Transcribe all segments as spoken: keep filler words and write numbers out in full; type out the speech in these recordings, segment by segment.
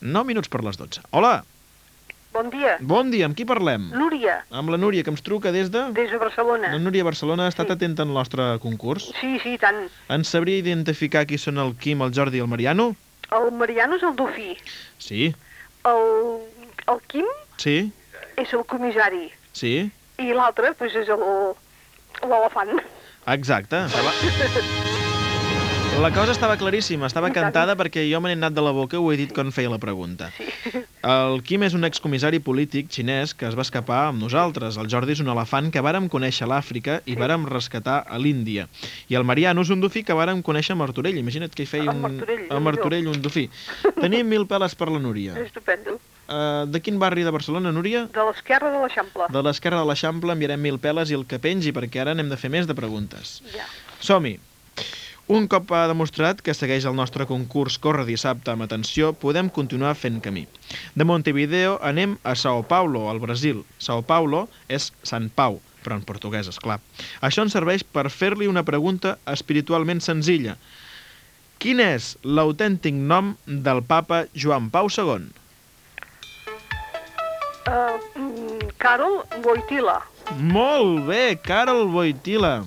nou minuts per les dotze. Hola! Bon dia. Bon dia, amb qui parlem? Núria. Amb la Núria, que ens truca des de... Des de Barcelona. La Núria Barcelona ha estat Sí. atenta al nostre concurs. Sí, sí, tant. Ens sabria identificar qui són el Quim, el Jordi i el Mariano? El Mariano és el dofí. Sí. El, el Quim Sí? és el comissari. Sí? I l'altre, doncs, és el- l'elefant. Exacte. La cosa estava claríssima, estava cantada perquè jo me n'he anat de la boca i ho he dit quan feia la pregunta. Sí. El Quim és un excomissari polític xinès que es va escapar amb nosaltres. El Jordi és un elefant que vàrem conèixer a l'Àfrica i vàrem rescatar a l'Índia. I el Mariano és un dofí que vàrem conèixer a Martorell. Imagina't que hi feia A un... Martorell, a Martorell, un dofí. Tenim mil peles per la Núria. Estupendo. Uh, de quin barri de Barcelona, Núria? De l'esquerra de l'Eixample. De l'esquerra de l'Eixample enviarem mil peles i el que pengi, perquè ara n'hem de fer més de preguntes. Ja. Som-hi! Un cop ha demostrat que segueix el nostre concurs Corre dissabte amb atenció, podem continuar fent camí. De Montevideo anem a Sao Paulo, al Brasil. Sao Paulo és Sant Pau, però en portuguès, esclar. Això ens serveix per fer-li una pregunta espiritualment senzilla. Quin és l'autèntic nom del papa Joan Pau segon? Uh, mm, Karol Wojtyla. Molt bé, Karol Wojtyla.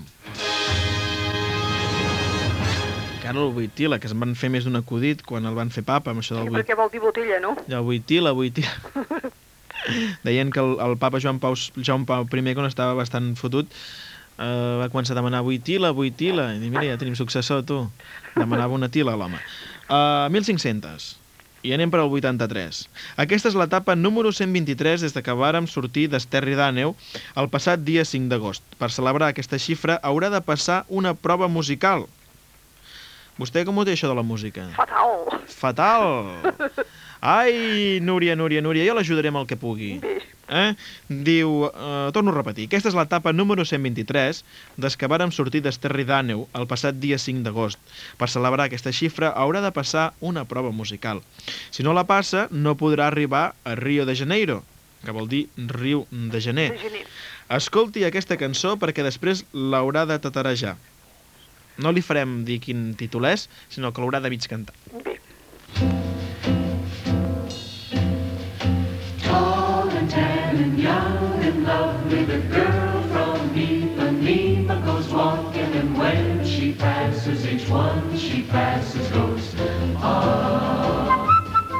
Karol Wojtyla, que es van fer més d'un acudit quan el van fer papa, amb això del Sí, Wojtyla. perquè vol dir botella, no? Ja, Wojtyla, Wojtyla. Deien que el, el papa Joan Pau, Joan Pau I, quan estava bastant fotut, eh, va començar a demanar Wojtyla, Wojtyla, i dic, mira, ja tenim successor, tu. Demanava una tila, l'home. Uh, mil cinc-cents. I anem per al vuitanta-tres. Aquesta és l'etapa número cent vint-i-tres des de que vàrem sortir d'Esterri d'Àneu el passat dia cinc d'agost. Per celebrar aquesta xifra haurà de passar una prova musical. Vostè com ho té, això de la música? Fatal. Fatal! Ai, Núria, Núria, Núria, jo l'ajudaré amb el que pugui. Bé. Eh? Diu, eh, torno a repetir, aquesta és l'etapa número cent vint-i-tres des que vàrem sortir d'Esterri d'Àneu el passat dia cinc d'agost. Per celebrar aquesta xifra haurà de passar una prova musical. Si no la passa, no podrà arribar a Rio de Janeiro, que vol dir riu de gener. De gener. Escolti aquesta cançó perquè després l'haurà de tatarejar. No li farem dir quin títol és, sinó que l'haurà de mig cantar. Bé. Tall and tan and young and lovely, the girl from Ipanema goes walking, and when she passes, each one she passes goes, ah.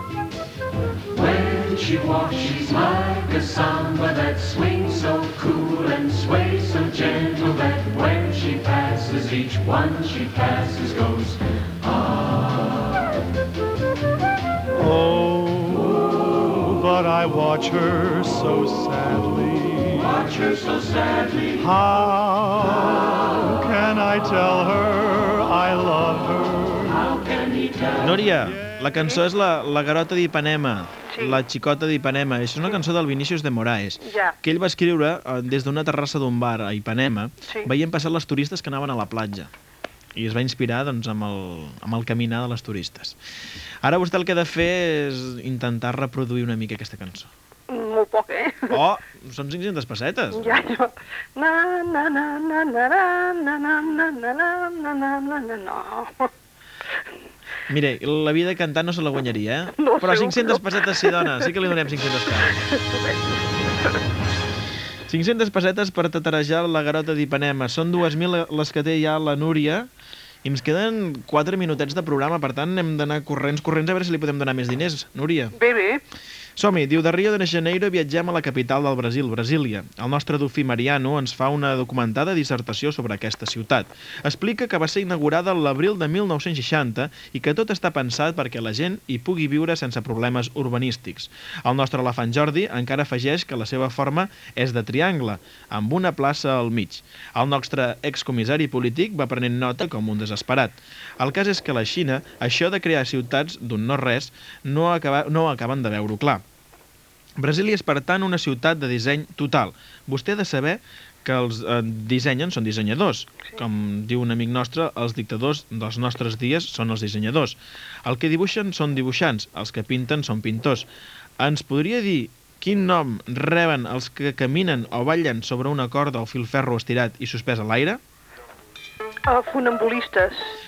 When she walks, she's like a samba that swings so cool and sways so gentle that when she passes, each one she passes goes, ah. Oh, but I watch her so sadly. Watch her so sadly. How can I tell her I love her? How can he tell? Núria, la cançó és la, la Garota d'Ipanema, Sí. la xicota d'Ipanema. És una cançó del Vinícius de Moraes, Ja. que ell va escriure eh, des d'una terrassa d'un bar a Ipanema, Sí. veient passar les turistes que anaven a la platja. I es va inspirar doncs, amb, el, amb el caminar de les turistes. Ara vostè el que ha de fer és intentar reproduir una mica aquesta cançó. Molt poc, eh? Oh, són cinc-centes pessetes. Ja, jo... Na, na, na, na, na, na, na, na, na, na, na, na, na, na, na, no. Mire, la vida cantant no se la guanyaria, eh? No, Però segur cinc-centes que no. pessetes sí, dona, sí que li donem cinc-centes peles. cinc-centes pessetes per tatarejar la Garota d'Ipanema. Són dues mil les que té ja la Núria i ens queden quatre minutets de programa, per tant hem d'anar corrents, corrents a veure si li podem donar més diners. Núria. Bé, bé. Som-hi, diu, de Rio de Janeiro viatgem a la capital del Brasil, Brasília. El nostre dofí Mariano ens fa una documentada dissertació sobre aquesta ciutat. Explica que va ser inaugurada l'abril de mil nou-cents seixanta i que tot està pensat perquè la gent hi pugui viure sense problemes urbanístics. El nostre elefant Jordi encara afegeix que la seva forma és de triangle, amb una plaça al mig. El nostre excomissari polític va prenent nota com un desesperat. El cas és que la Xina, això de crear ciutats d'un no-res, no, acaba, no acaben de veure-ho clar. Brasília és, per tant, una ciutat de disseny total. Vostè ha de saber que els eh, dissenyen són dissenyadors. Com diu un amic nostre, els dictadors dels nostres dies són els dissenyadors. El que dibuixen són dibuixants, els que pinten són pintors. Ens podria dir quin nom reben els que caminen o ballen sobre una corda o filferro estirat i suspès a l'aire? Uh, funambulistes.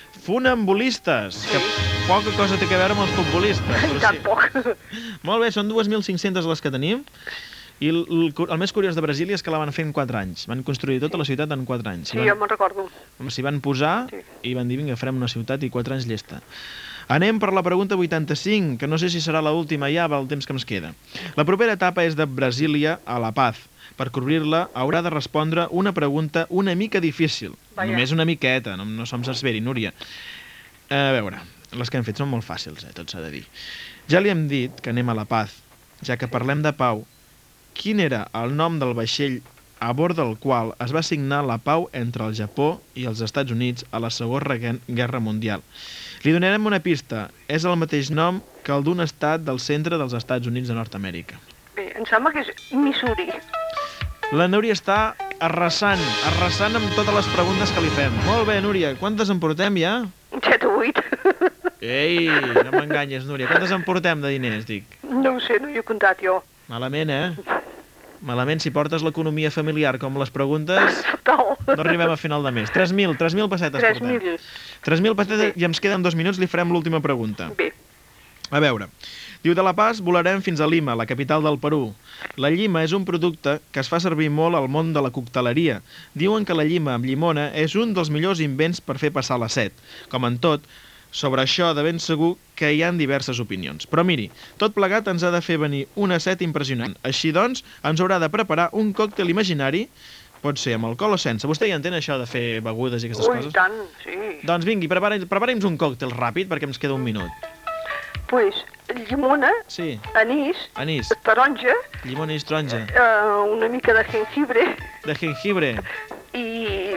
Funambulistes, que poca cosa té a veure amb els futbolistes. Però Tan sí. poc. Molt bé, són dues mil cinc-centes les que tenim. I el, el, el més curiós de Brasília és que la van fer en quatre anys. Van construir tota la ciutat en quatre anys. Sí, jo me'n recordo. S'hi van posar Sí. i van dir, vinga, farem una ciutat i quatre anys llesta. Anem per la pregunta vuitanta-cinc, que no sé si serà l'última ja pel temps que ens queda. La propera etapa és de Brasília a La Paz. Per cobrir-la haurà de respondre una pregunta una mica difícil. Vaja. Només una miqueta, no, no som s'esperi, Núria. A veure, les que hem fet són molt fàcils, eh, tot s'ha de dir. Ja li hem dit que anem a La Paz, ja que parlem de pau. Quin era el nom del vaixell a bord del qual es va signar la pau entre el Japó i els Estats Units a la Segona Guerra Mundial? Li donarem una pista. És el mateix nom que el d'un estat del centre dels Estats Units de Nord-Amèrica. Bé, em sembla que és Missouri. La Núria està arrasant, arrasant amb totes les preguntes que li fem. Molt bé, Núria, quantes en portem ja? set o vuit. Ei, no m'enganyes, Núria. Quantes en portem de diners, dic? No ho sé, no hi he comptat jo. Malament, eh? Malament, si portes l'economia familiar com les preguntes, Total. no arribem a final de mes. tres mil, tres mil pessetes tres portem. mil. tres mil pessetes Bé. i ens queden dos minuts, li farem l'última pregunta. Bé, A veure, diu, de La Paz volarem fins a Lima, la capital del Perú. La llima és un producte que es fa servir molt al món de la cocteleria. Diuen que la llima amb llimona és un dels millors invents per fer passar la set. Com en tot, sobre això de ben segur que hi han diverses opinions. Però miri, tot plegat ens ha de fer venir una set impressionant. Així doncs, ens haurà de preparar un còctel imaginari, pot ser amb alcohol o sense. Vostè ja entén això de fer begudes i aquestes ui, coses? tant, sí. Doncs vingui, prepari- prepari'ns un còctel ràpid perquè ens queda un minut. Pues, llimona, Sí, anís, anís, taronja, llimona i taronja, eh, una mica de jengibre de jengibre i...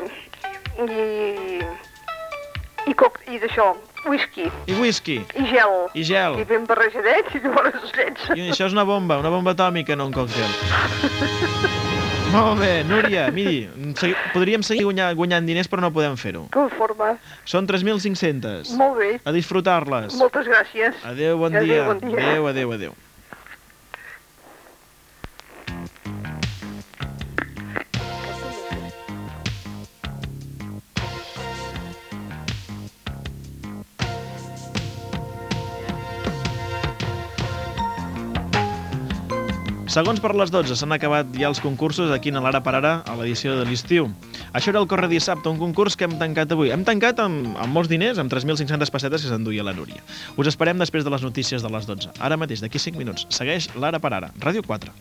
i... i, coc, i d'això, whisky, i whisky i gel. i gel. I ben barrejadets i llavors es llença. I això és una bomba, una bomba atòmica, no un còctel. Molt bé, Núria, miri, segui- podríem seguir guanyant, guanyant diners però no podem fer-ho. Com forma? Són tres mil cinc-centes. Molt bé. A disfrutar-les. Moltes gràcies. Adéu, bon Adéu, dia. bon dia. Adéu, adéu, adéu. Segons per les dotze s'han acabat ja els concursos aquí a l'Ara per Ara a l'edició de l'estiu. Això era el Corre Dissabte, un concurs que hem tancat avui. Hem tancat amb, amb molts diners, amb tres mil cinc-centes pessetes que s'enduia la Núria. Us esperem després de les notícies de les dotze. Ara mateix, d'aquí cinc minuts. Segueix l'Ara per Ara, Ràdio quatre.